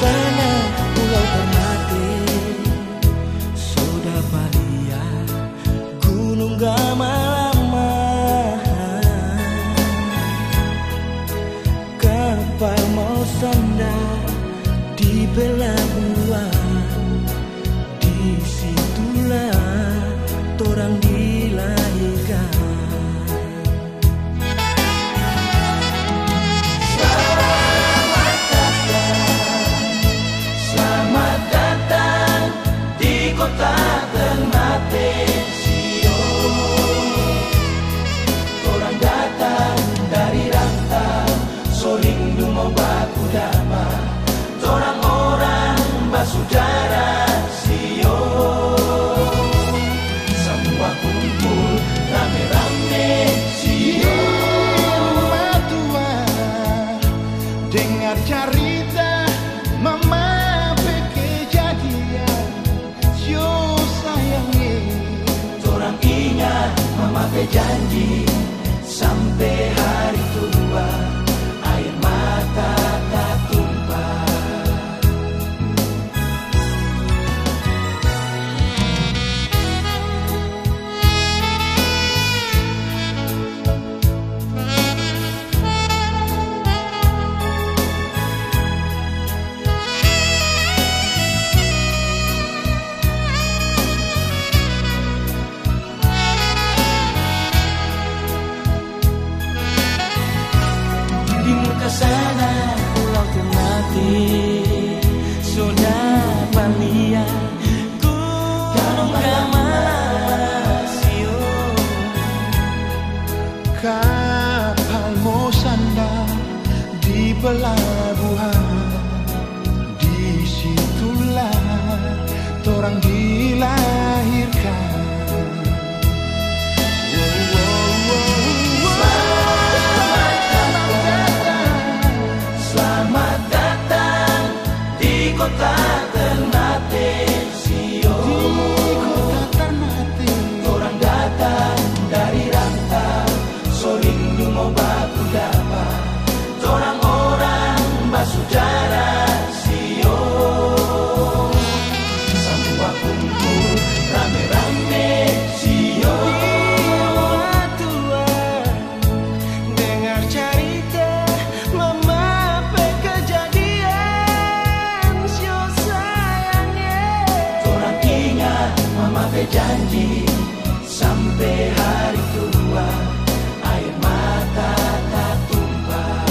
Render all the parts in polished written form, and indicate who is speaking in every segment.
Speaker 1: sana pulau Ternate, Soda Balia, Gunung Gamalama, kapal mau sandar di pelabuhan, disitulah torang dilahirkan.
Speaker 2: Kota Ternate, Sio. Orang datang dari rantau, so rindu mau baku dama. Orang-orang basudara, Sio. Semua kumpul rame-rame, Sio.
Speaker 3: Tua dengar cerita mama
Speaker 2: mama berjanji sampai hari tua air mata tak tumpah.
Speaker 1: Sana pulau Ternate, Soda Balia, Gunung Gamalama, Sio.
Speaker 3: Kapal mau sandar di pelabuhan, disitulah torang dilahirkan.
Speaker 2: Kota Ternate, Sio.
Speaker 3: Kota Ternate,
Speaker 2: orang datang dari rantau, so rindu mau baku dapa. Orang-orang basudara, Sio. Semua kumpul rame-rame, Sio.
Speaker 1: Tua dengar cerita mama kejadian.
Speaker 2: Mama berjanji sampai hari tua air mata tak tumpah.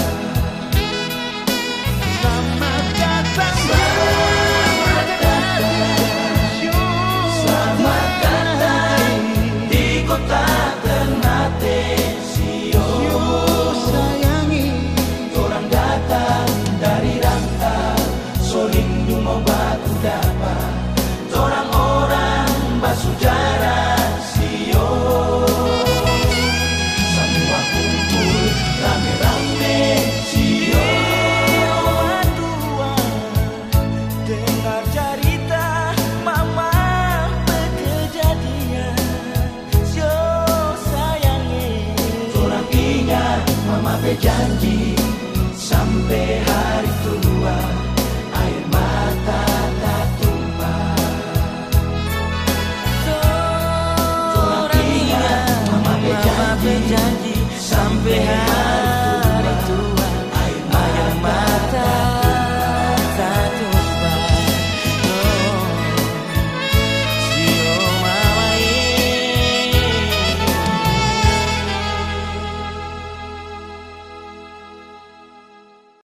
Speaker 3: selamat datang,
Speaker 2: Selamat datang, selamat datang di kota Ternate, Sio.
Speaker 3: sayangi.
Speaker 2: Orang datang dari rantau, so rindu mau baku dapat. Orang-orang basudara, Sio. Semua kumpul rame-rame, Sio.
Speaker 1: Tua dengar cerita mama kejadian, Sio sayangi.
Speaker 2: Orang ingat mama berjanji sampai hari tua air mata tak tumpah.
Speaker 1: Orang ingat mama berjanji sampai hari